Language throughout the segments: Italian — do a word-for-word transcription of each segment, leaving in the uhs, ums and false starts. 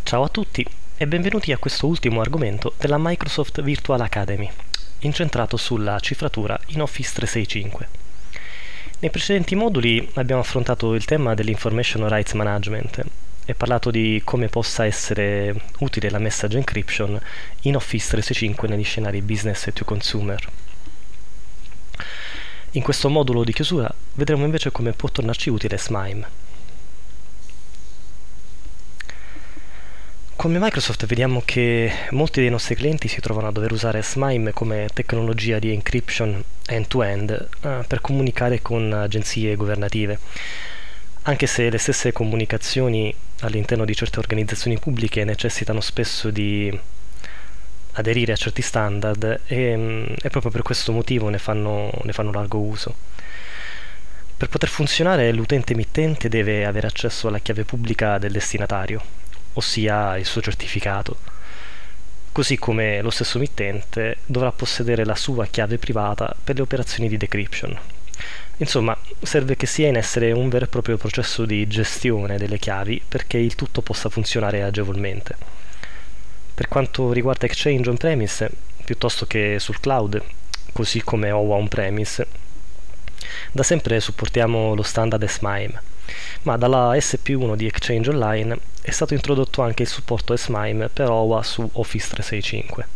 Ciao a tutti e benvenuti a questo ultimo argomento della Microsoft Virtual Academy, incentrato sulla cifratura in Office trecentosessantacinque. Nei precedenti moduli abbiamo affrontato il tema dell'Information Rights Management e parlato di come possa essere utile la message encryption in Office trecentosessantacinque negli scenari business to consumer. In questo modulo di chiusura vedremo invece come può tornarci utile S M I M. Come Microsoft vediamo che molti dei nostri clienti si trovano a dover usare S M I M come tecnologia di encryption end-to-end eh, per comunicare con agenzie governative, anche se le stesse comunicazioni all'interno di certe organizzazioni pubbliche necessitano spesso di aderire a certi standard e, e proprio per questo motivo ne fanno, ne fanno largo uso. Per poter funzionare l'utente emittente deve avere accesso alla chiave pubblica del destinatario, ossia il suo certificato, così come lo stesso mittente dovrà possedere la sua chiave privata per le operazioni di decryption. Insomma, serve che sia in essere un vero e proprio processo di gestione delle chiavi perché il tutto possa funzionare agevolmente. Per quanto riguarda Exchange on-premise, piuttosto che sul cloud, così come O W A on-premise, da sempre supportiamo lo standard S M I M, ma dalla S P uno di Exchange Online è stato introdotto anche il supporto S M I M per O W A su Office trecentosessantacinque.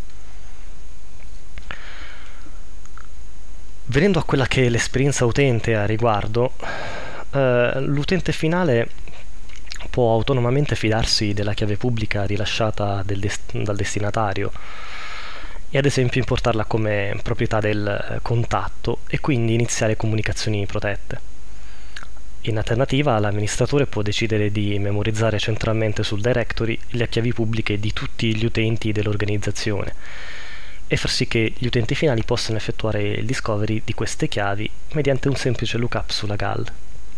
Venendo a quella che è l'esperienza utente a riguardo, eh, l'utente finale può autonomamente fidarsi della chiave pubblica rilasciata del dest- dal destinatario e ad esempio importarla come proprietà del contatto e quindi iniziare comunicazioni protette. In alternativa, l'amministratore può decidere di memorizzare centralmente sul directory le chiavi pubbliche di tutti gli utenti dell'organizzazione e far sì che gli utenti finali possano effettuare il discovery di queste chiavi mediante un semplice lookup sulla G A L.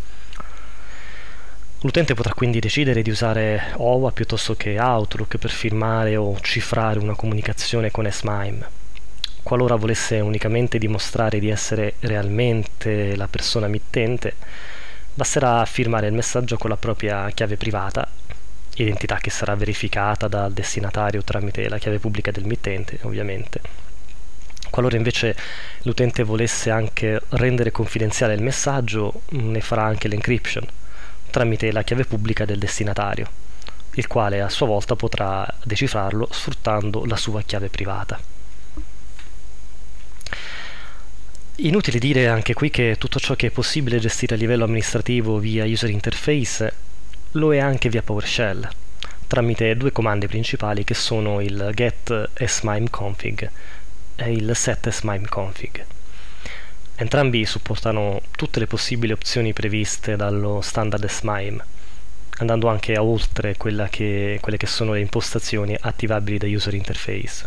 L'utente potrà quindi decidere di usare O W A piuttosto che Outlook per firmare o cifrare una comunicazione con S M I M. Qualora volesse unicamente dimostrare di essere realmente la persona mittente, basterà firmare il messaggio con la propria chiave privata, identità che sarà verificata dal destinatario tramite la chiave pubblica del mittente, ovviamente. Qualora invece l'utente volesse anche rendere confidenziale il messaggio, ne farà anche l'encryption tramite la chiave pubblica del destinatario, il quale a sua volta potrà decifrarlo sfruttando la sua chiave privata. Inutile dire anche qui che tutto ciò che è possibile gestire a livello amministrativo via user interface lo è anche via PowerShell, tramite due comandi principali che sono il get smimconfig e il set smimconfig. Entrambi supportano tutte le possibili opzioni previste dallo standard S M I M, andando anche a oltre quella che, quelle che sono le impostazioni attivabili da user interface.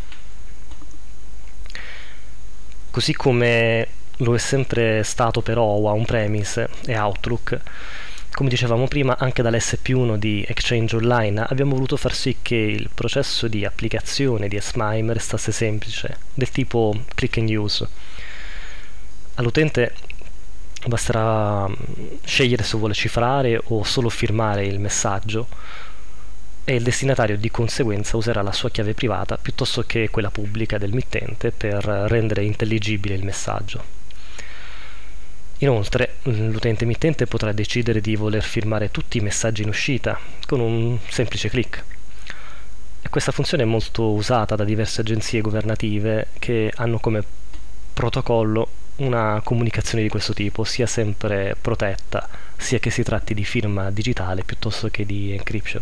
Così come lo è sempre stato per O W A on-premise e Outlook, come dicevamo prima, anche dall'S P uno di Exchange Online abbiamo voluto far sì che il processo di applicazione di S M I M restasse semplice, del tipo click and use. All'utente basterà scegliere se vuole cifrare o solo firmare il messaggio e il destinatario di conseguenza userà la sua chiave privata piuttosto che quella pubblica del mittente per rendere intelligibile il messaggio. Inoltre, l'utente emittente potrà decidere di voler firmare tutti i messaggi in uscita con un semplice clic. E questa funzione è molto usata da diverse agenzie governative che hanno come protocollo una comunicazione di questo tipo, sia sempre protetta, sia che si tratti di firma digitale piuttosto che di encryption.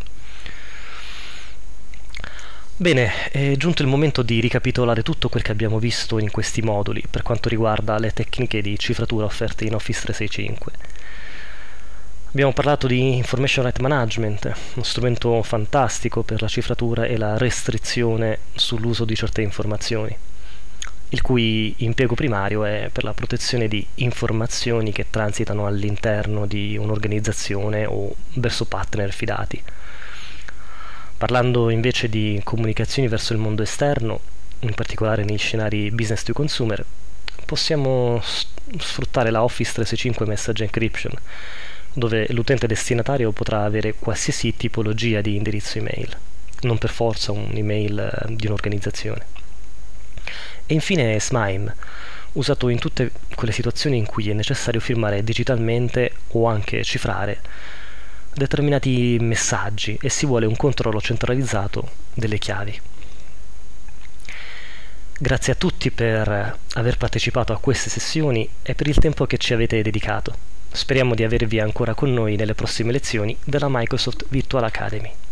Bene, è giunto il momento di ricapitolare tutto quel che abbiamo visto in questi moduli per quanto riguarda le tecniche di cifratura offerte in Office trecentosessantacinque. Abbiamo parlato di Information Right Management, uno strumento fantastico per la cifratura e la restrizione sull'uso di certe informazioni, il cui impiego primario è per la protezione di informazioni che transitano all'interno di un'organizzazione o verso partner fidati. Parlando invece di comunicazioni verso il mondo esterno, in particolare negli scenari business to consumer, possiamo sfruttare la Office trecentosessantacinque Message Encryption dove l'utente destinatario potrà avere qualsiasi tipologia di indirizzo email, non per forza un'email eh, di un'organizzazione. E infine SMIME, usato in tutte quelle situazioni in cui è necessario firmare digitalmente o anche cifrare determinati messaggi e si vuole un controllo centralizzato delle chiavi. Grazie a tutti per aver partecipato a queste sessioni e per il tempo che ci avete dedicato. Speriamo di avervi ancora con noi nelle prossime lezioni della Microsoft Virtual Academy.